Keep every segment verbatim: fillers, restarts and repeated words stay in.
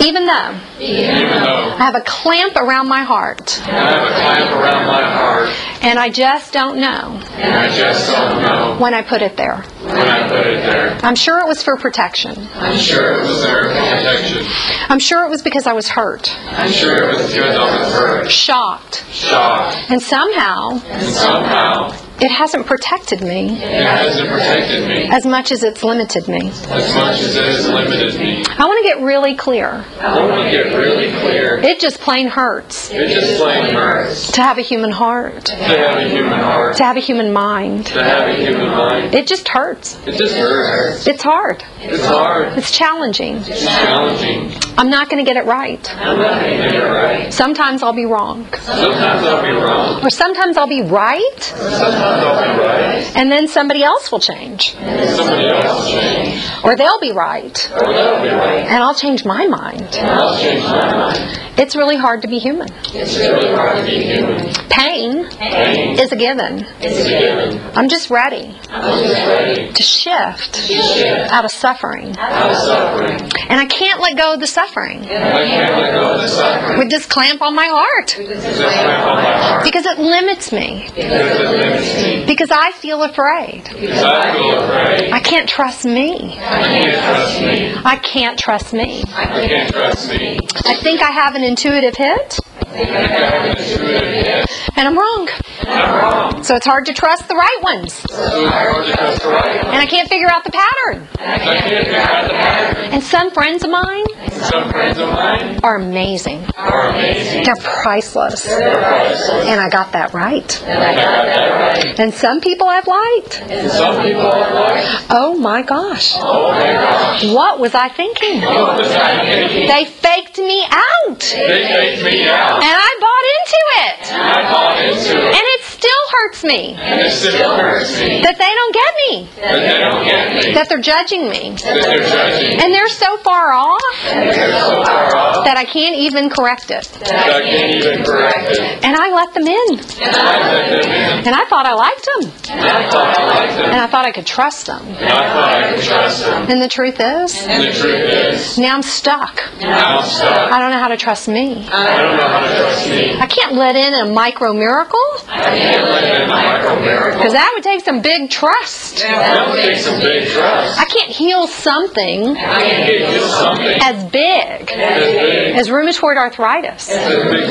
Even though, Even though I have a clamp around my heart, I have a clamp around my heart, and I just don't know and I just don't know when I put it there. when I put it there. I'm sure it was for protection. I'm sure it was there for protection. I'm sure it was because I was hurt, I'm sure it was because I was hurt, shocked, shocked, and somehow and somehow it hasn't protected me it hasn't protected me as much as it's limited me. as much as it has limited me. I want to get really clear. I want to get really clear. It just plain hurts It just plain hurts to have a human heart, to have a human heart, to have a human mind. to have a human mind. It just hurts. It just hurts. It's hard. It's hard. It's challenging. It's challenging. I'm not going to get it right. I'm not going to get it right. Sometimes I'll be wrong. Sometimes I'll be wrong. Or sometimes I'll be right, Sometimes I'll be right. and then somebody else will change. And somebody else will change. Or they'll be right, Or they'll be right. and I'll change my mind. And I'll change my mind. It's really hard to be human. It's really hard to be human. Pain Pain is a given. is a given. I'm just ready I'm just ready to shift to shift out of suffering. out of suffering. And I can't let go of the suffering And I can't let go of the suffering. with this clamp on my heart This clamp on my heart. because it limits me. Because it limits me. Because I feel afraid. Because I feel afraid. I can't trust me. I can't trust me. I can't trust me. I can't trust me. I think I have an intuitive hit, I think I have an intuitive hit. and I'm wrong. I'm wrong. So it's hard to trust the right ones. So it's hard to trust the right one. And I can't figure out the pattern. I can't figure out the pattern. And some friends of mine Some friends of mine are amazing. are amazing. They're priceless. They're priceless. And I got that right. And I got that right. And some people I've liked. And some people are like, Oh my gosh. oh my gosh, What was I thinking? what was I thinking? They faked me out. They faked me out. And I bought into it. And I bought into it. And it still hurts me And it still hurts me. that they don't get me. But they don't get me. That they're judging me. That they're judging. And they're so far off And they're so far off that I can't even correct it. that I can't even correct it. And I let them in. And I let them in. And I thought I liked them. And I thought I liked them. And I thought I could trust them. And I thought I could trust them. And the truth is, And the truth is, now I'm stuck. now I'm stuck. I don't know how to trust me. I don't know how to trust me. I can't let in a micro miracle I can't let in a micro miracle. because that would take some big trust. That would take some big trust. I can't heal something I can get you something as big as big as rheumatoid arthritis as big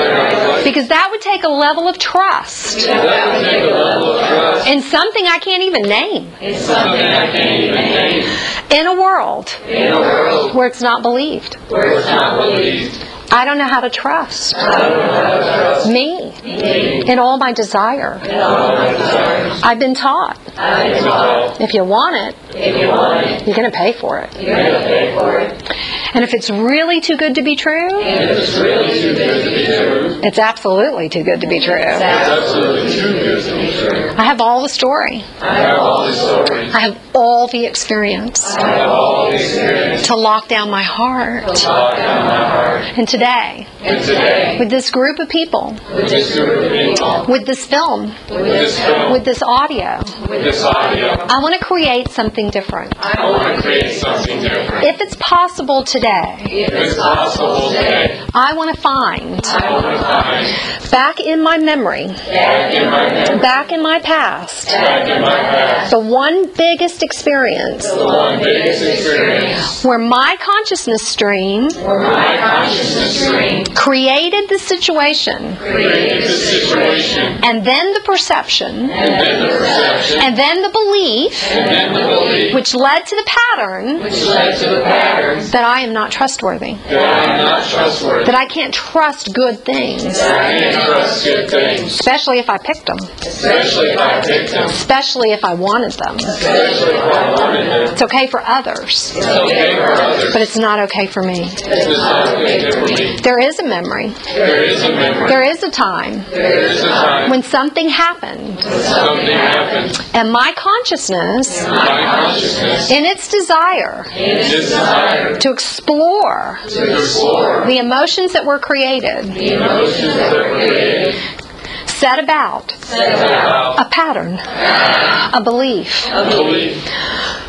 as because that would take a level of trust that would take a level of trust. in something I can't even name It's something I can't even name. in a world In a world where it's not believed. where it's not believed. I don't know how to trust I don't know how to trust me me in all my desire. and all my desires. I've been taught I can tell if you want it, if you want it, you're going to pay for it. you're going to pay for it. And if it's really too good to be true, And if it's really too good to be true, it's absolutely too good to be true. it's absolutely too good to be true. I have all the story. I have all these stories. I have all the experience I have all the experience to lock down my heart. to lock down my heart. And today, And today, with this group of people, with this group of people, with this film, with this film, with this audio, with this audio, I want to create something different. I want to create something different. If it's possible today, If it's possible today, I want to find I want to find back in my memory, back in my memory, back in my past, back in my past, the one biggest experience the one biggest experience where my consciousness stream where my consciousness stream created the situation, created the situation, and then the perception, and then the perception, and then the belief, and then the belief, which led to the pattern which led to the patterns that I am not trustworthy, that I'm not trustworthy, that I can't trust good things, I can't trust good things, especially if I picked them, especially if I picked them, especially if I wanted them. especially if I wanted them. It's okay for others, It's okay for others, but it's not okay for me. it's not okay for me. There is a memory, There is a memory, there is a time there is a time when something happened, when something happened, and my consciousness, my consciousness, in its desire in its desire to explore to explore the emotions that were created, the emotions that were created, set about set about a pattern, a belief, a belief,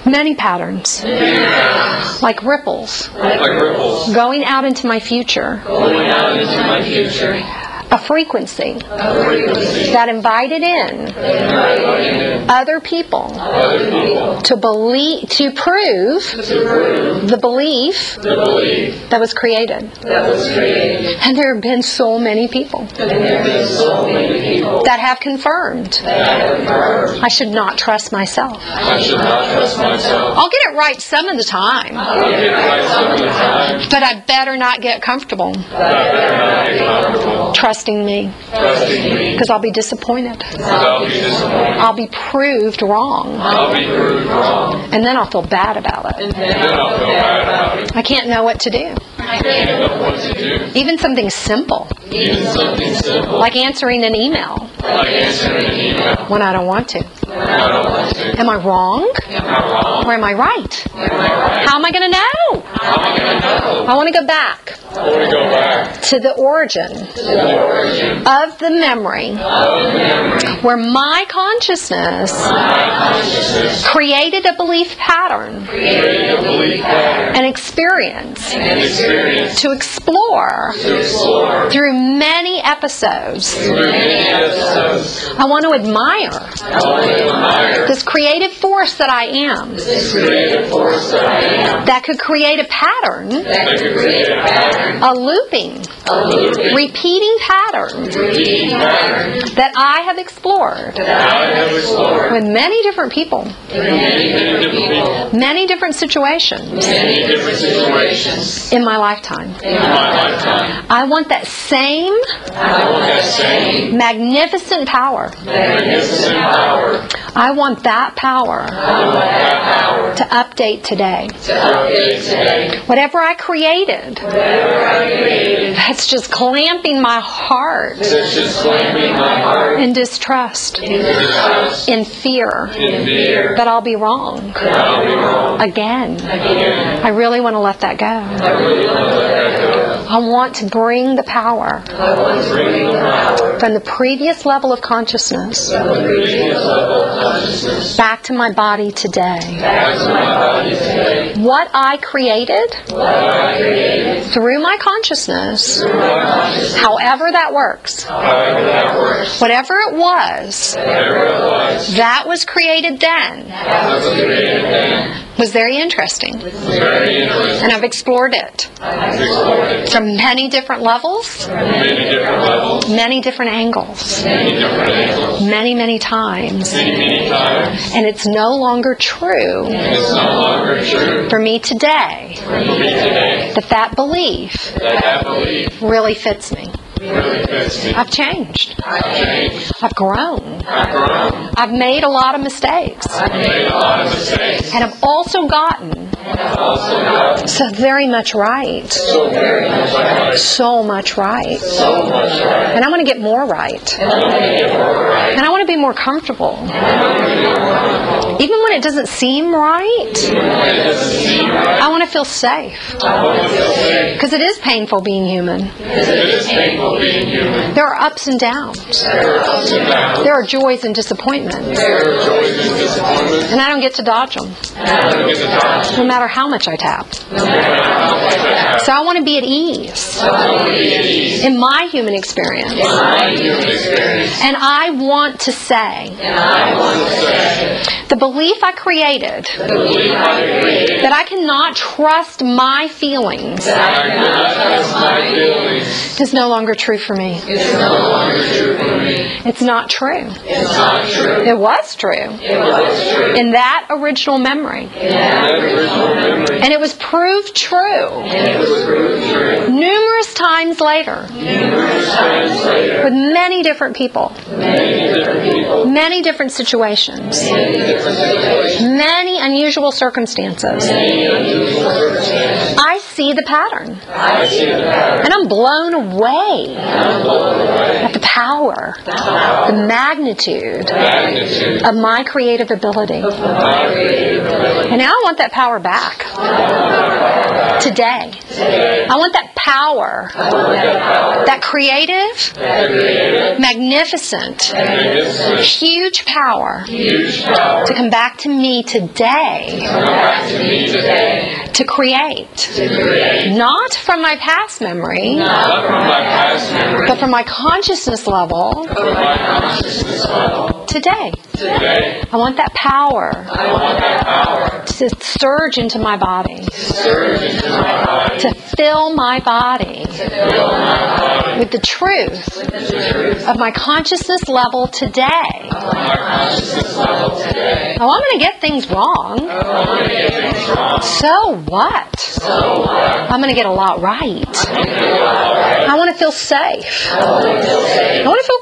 Many patterns. Like ripples. Like ripples. Going out into my future. Going out into my future. A frequency. A frequency. That invited in other people Other people. to believe, to prove To prove the belief the belief that was created. that was created. And there have been so many people And there have been so many people that have confirmed that confirmed I should not trust myself. I should not trust myself. I'll get it right some of the time, I'll get it right some of the time. but I better not get comfortable I better not get comfortable trusting me, trusting me. because I'll be disappointed. Because I'll be disappointed. I'll be proved wrong, I'll be proved wrong. and then I'll feel bad about it. And then I'll feel bad about it. I can't know what to do. I can't know what to do. Even something simple, Even something simple. like answering an email Like answering an email. when I don't want to. When I don't want to. Am I wrong? Am I wrong? Or am I right? Am I right? How am I going to know? How am I going to know? I want to go back I want to go back to the origin to the origin of the memory of the memory. where my consciousness My consciousness created a belief pattern created a belief pattern and experience and experience to explore to explore through many episodes. through many episodes. I want to admire I want to admire this creative force that I am this creative force that I am that could create a pattern, that could create a pattern, a looping, a looping, repeating pattern repeating pattern that I have explored that I have explored with many different people, with many, many different people, many different situations many different situations in my lifetime. in my lifetime. I want that same I want that same magnificent power. magnificent power. I want that power I want that power to update today. to update today. Whatever I created Whatever I created, that's just clamping my heart that's just claiming my heart in distrust, in distrust, in fear in fear, that I'll be wrong that I'll be wrong again. again. I really want to let that go. I really want to let that go. I want to bring the power I want to bring the power from the previous level of consciousness from the previous level of consciousness back to my body today. back to my body today. What I created What I created through my consciousness, through my consciousness, however that works, however that works, whatever it was whatever it was, that was created then, that was created then, was very interesting. was very interesting. And I've explored it I've explored it from many different levels, from many different levels, many different angles, many different angles, many, many times. many, many times. And it's no longer true And it's no longer true for me today for me today that that belief that that belief really fits me. really fits me. I've changed. I've changed. I've grown. I've grown. I've made a lot of mistakes. I've made a lot of mistakes. And I've also gotten I've also got so very much right. so very much right. So much right. So much right. And I want to get more right. I want to get more right. And I want to be more comfortable. I want to get more comfortable. Even when it doesn't seem right, When it doesn't seem right, I want to feel safe. I want to feel safe. Because it is painful being human. Because it is painful being human. There are ups and downs. There are ups and downs. There are joys and disappointments. There are joys and disappointments. And I don't get to dodge them, And I don't get to dodge. no matter how much I tap. No matter how much I have. So I want to be at ease I want to be at ease in my human experience. in my human experience. And I want to say, And I want to say, the belief I created the belief I created, that I cannot trust my feelings that I cannot trust my feelings, is no longer true for me. is no longer true for me. It's not true. It's not true. It was true It was true. in that original memory. In that original memory. And it was proved true And it was proved true. numerous times later Numerous times later. with many different people, Many different people. many different situations, Many different situations. many unusual circumstances. Many unusual circumstances. I see the pattern. I see the pattern. And I'm blown away I'm blown away. at the power, the magnitude Magnitude. of my creative ability. My creative ability. And now I want that power back. Today. I want that power, that creative, Creative. magnificent, Magnificent. huge power Huge power. to come back to me today Come back to me today. to create. To create. Not from my past memory, Not from my past memory. but from my consciousness level From my consciousness level. today. Today. I want that power I want that power to surge into my body, to surge into my body. to fill my body Fill my body. with the truth The truth. of my consciousness level today. My consciousness level today. Oh, I'm going to get things wrong. I want to get things wrong. So what? So what? I'm going to get a lot right. I want to feel safe. I want to feel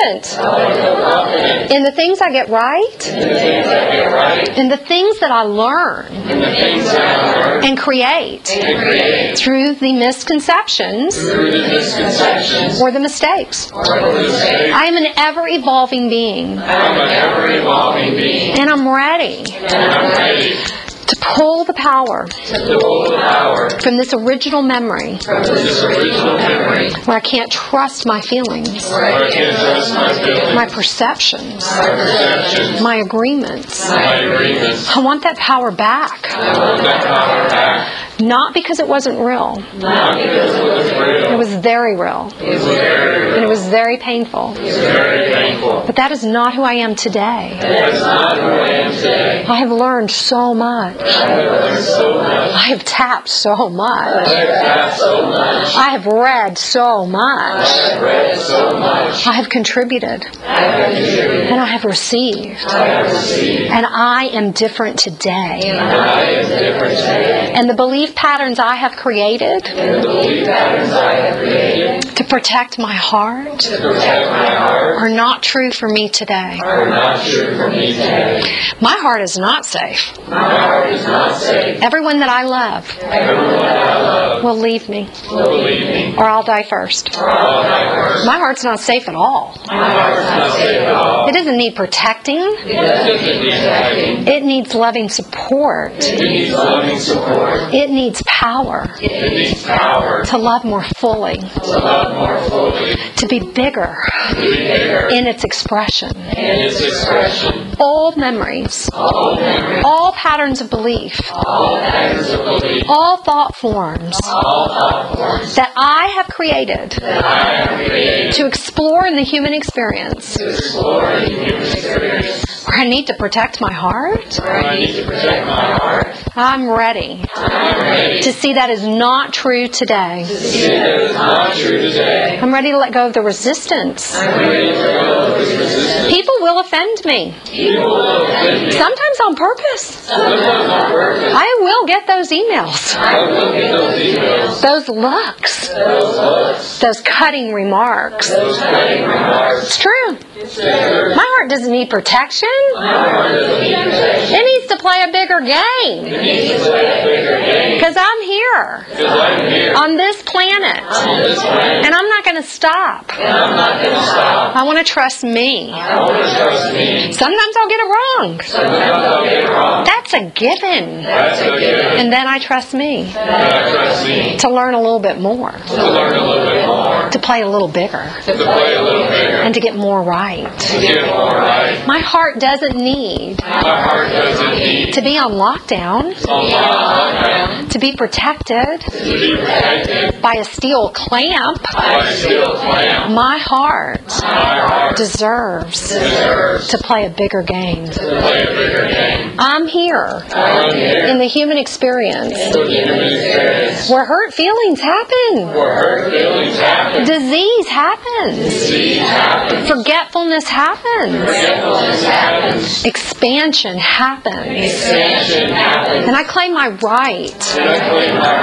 confident in the things I get right, The things I get right. in the things that I learn And the things that I learn. and create And create. through the misconceptions Through the misconceptions. or the mistakes. Or the mistakes. I am an ever-evolving being, I'm an ever-evolving being. and I'm ready And I'm ready to pull the power to pull the power from this original memory from this original memory. where I can't trust my feelings, Where I can't trust my feelings. my perceptions, My perceptions. my agreements. My agreements. I want that power back, I want that power back. not because it wasn't real. Not because it was It real. was very real, It was very and it real. was very painful. It was very painful. But that is not who I am today. That's not who I am today. I have learned so much. I have learned so much. I have tapped so much. I have had so much. I have read so much. I have read so much. I have contributed, I have contributed. and I have received. I have received. And I am different today. And I am different today. And the belief patterns I have created And the belief patterns I have created to protect my heart to protect my heart are not true for me today. are not true for me today. My heart is not safe. My heart is not safe. Everyone that I love Everyone that I love will leave me, will believe me. or I'll die first. Or I'll die first. My heart's not safe at all. My heart's not safe at all. It doesn't need protecting. It doesn't need attacking. It needs loving support. It needs loving support. It needs power It needs power to love more fully, to love more fully, to be bigger to be bigger in its expression. in its expression. All memories, All memory, all patterns of belief, all patterns of belief, all thought forms all thought forms that I have created that I have created to explore in the human experience, to explore the human experience. where I need to protect my heart, Where I need to protect my heart. I'm ready I'm ready to see that is not true today. to see that it's not true today. I'm ready to let go of the resistance. I'm ready to go with resistance. People will offend me, People will offend me. sometimes on purpose. Sometimes on purpose. I will get those emails, I will get those emails, those looks, those looks, those cutting remarks. those cutting remarks. It's true. Sure. My heart doesn't need protection. My heart doesn't need protection. It needs to play a bigger game. It needs to play a bigger game. Because I'm here Because I'm here on this planet. on this planet. And I'm not going to stop. And I'm not going to stop. I want to trust me. I want to trust me. Sometimes I'll get it wrong. Sometimes I'll get it wrong. That's a given. That's a given. And then I trust me And I trust me to learn a little bit more, to learn a little bit more, to play a little bigger, to play a little bigger, and to get more right. to get more right. My heart doesn't need My heart doesn't need to be on lockdown, a lockdown to be protected to be protected by a steel clamp. by a steel clamp. My heart My heart deserves deserves to play a bigger game. to play a bigger game. I'm here I'm here in the human experience with the human experience where hurt feelings happen, where hurt feelings happen, disease happens, disease happens, forgetfulness happens, forgetfulness happens, expansion happens. expansion happens, And I claim my right and I claim my right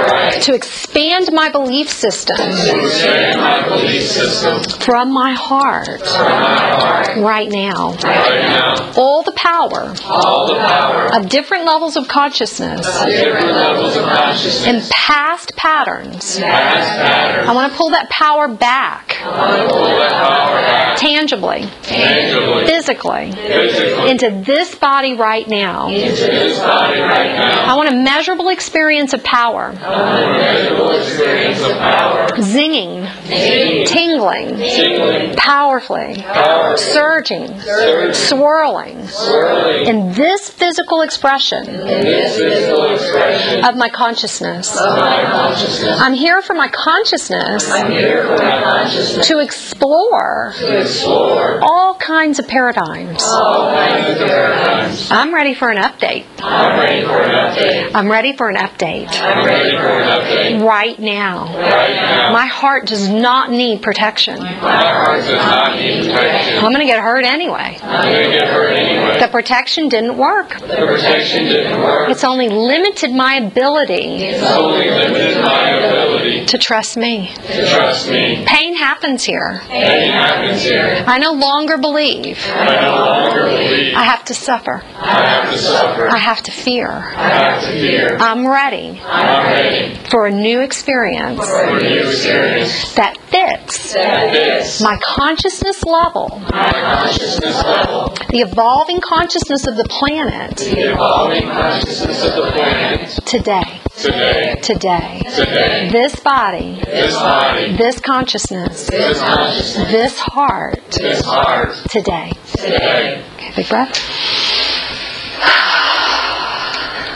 to expand my belief system to expand my belief system from my heart from my heart right now. right now. All the power All the power of different levels of consciousness of different levels of consciousness and past patterns. past patterns. I want to pull that power back I want to pull that power back tangibly, tangibly, physically, physically, into this body right now. into this body right now. I want a measurable experience of power, A measurable experience of power, zinging, singing, tingling, tingling, powerfully, power, surging, surging, swirling, swirling, in this physical expression in this physical expression of my consciousness. of my consciousness. I'm here for my consciousness I'm here for my consciousness to explore to explore all kinds of paradigms. all kinds of paradigms. I'm ready for an update. I'm ready for an update. I'm ready for an update I'm ready for an update right now. right now. My heart does not need protection. My heart does not need protection. I'm going to get hurt anyway. I'm going to get hurt anyway. The protection didn't work. The protection didn't work. It's only limited my ability It's only limited my ability to trust me. to trust me. Pain happens here. Pain happens here. I no longer believe I no longer believe. I have to suffer. I have to suffer. I have to fear. I have to fear. I'm ready I'm ready for a new experience for a new experience that fits that fits my consciousness level, my consciousness level, the evolving consciousness of the planet the evolving consciousness of the planet today. today. Today. Today. This body, This body, this consciousness, this consciousness, this heart, this heart, today. today. Okay, big breath.